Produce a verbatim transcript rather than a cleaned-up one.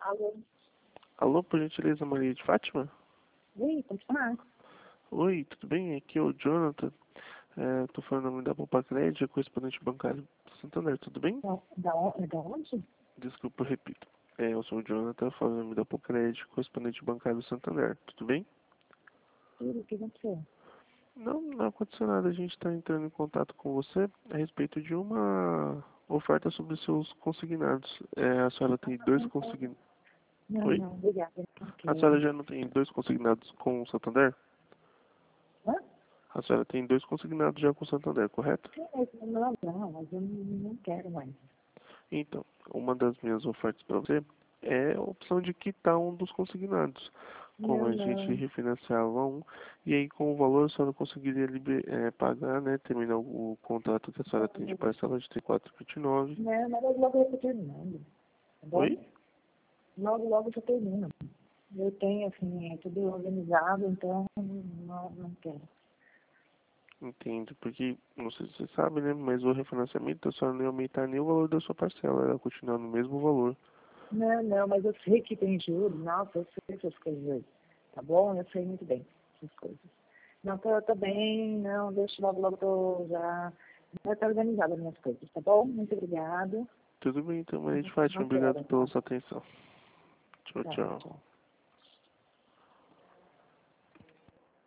Alô? Alô, por gentileza, Maria de Fátima? Oi, pode falar? Oi, tudo bem? Aqui é o Jonathan. É, tô falando em nome da Poupa Crédito, correspondente bancário do Santander, tudo bem? Da, da, on- da onde? Desculpa, eu repito. É, eu sou o Jonathan, falando em nome da Poupa Crédito, correspondente bancário do Santander, tudo bem? Tudo, o que aconteceu? Não, não aconteceu nada. A gente está entrando em contato com você a respeito de uma oferta sobre seus consignados. É, a senhora tem dois consignados. Não, Oi? não, obrigada, eu não A senhora quero. já não tem dois consignados com o Santander? Hã? A senhora tem dois consignados já com o Santander, correto? Sim, mas não, não, mas eu não, não quero mais. Então, uma das minhas ofertas para você é a opção de quitar um dos consignados. Como Não, a gente não, refinanciava um, e aí com o valor a senhora conseguiria liber, eh, pagar, né, terminar o, o contrato que a senhora tem de não, parcela de trinta e quatro vinte e nove. não, mas logo logo eu estou terminando, tá bom? Oi? Logo logo eu estou terminando. Eu tenho, assim, é tudo organizado, então não, não quero. Entendo, porque, não sei se você sabe, né, mas o refinanciamento a senhora não ia aumentar nem o valor da sua parcela, ela ia continuar no mesmo valor. Não, não, mas eu sei que tem juros, nossa, eu sei essas coisas aí, tá bom? Eu sei muito bem essas coisas. Não, tô, tô bem, não, deixa logo, logo tô já, já tá organizada as minhas coisas, tá bom? Muito obrigada. Tudo bem, então, Maria de Fátima, Não obrigado quero, pela tá? sua atenção. Tchau, Tchau, tchau. tchau.